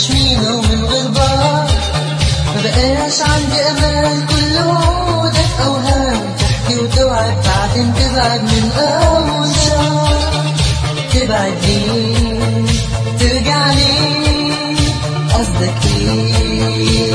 وحشنينا ومن غربة ما بقاش عندي أمل، كل وعودك أوهام تحكي وتوعد بعدين تبعد من أول شهر. تبعد ليه ترجع ليه قصدك ايه؟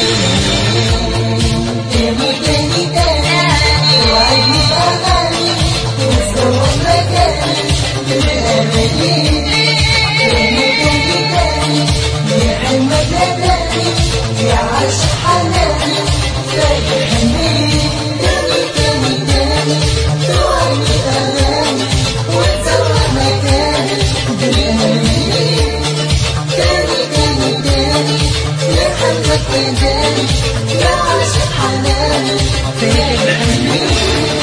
تاني تاني تاني توعدني بأغاني وتصور مكاني بالأماني. تاني تاني تاني يا حلمك ناداني يا عاشق حناني فاكر حنين. تاني تاني تاني توعدني بأغاني وتصور مكاني بالأماني. تاني تاني تاني يا حلمك ناداني يا عاشق حناني فاكر حنين.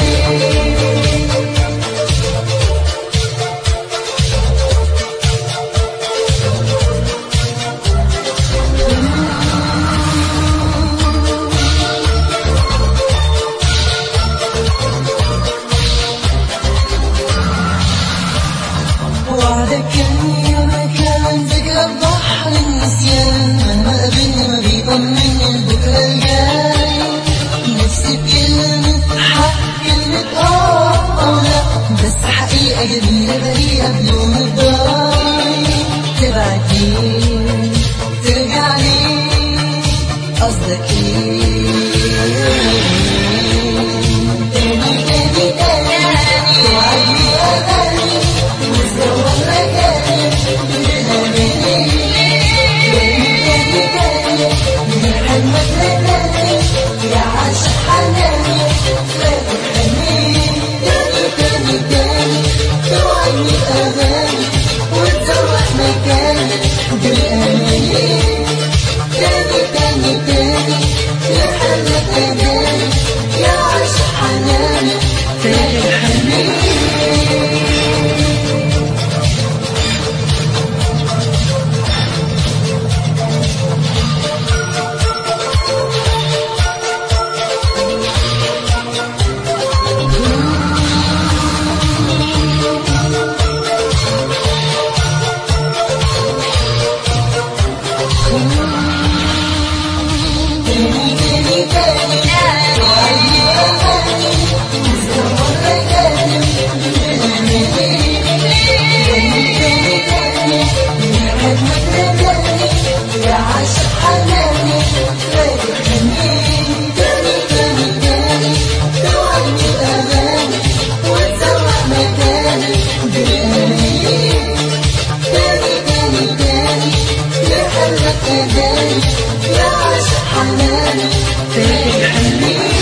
وعدك كان يا مكان ذكرى بحر النسيان، مهما قابلني ما بيطمني البكرة الجاي. نفسي بكلمة حق، كلمة أو لا، بس حقيقة جميلة بريئة بلون الضاي. تبعد ليه ترجع ليه قصدك ايه؟ تاني تاني تاني توعدني بأغاني وتصور مكاني بالأماني. تاني تاني تاني يا حلمك ناداني يا عاشق حناني فاكر حنين. تاني تاني تاني توعدني بأغاني وتصور مكاني بالأماني. تاني تاني تاني يا حلمك ناداني يا عاشق حناني فاكر حنين. تاني تاني تاني توعدني بأغاني وتصور مكاني بالأماني. تاني تاني تاني يا حلمك ناداني يا عاشق حناني فاكر حنين. تاني تاني تاني توعدني بأغاني وتصور مكاني بالأماني. تاني تاني تاني يا حلمك ناداني يا عاشق حناني فاكر حنين.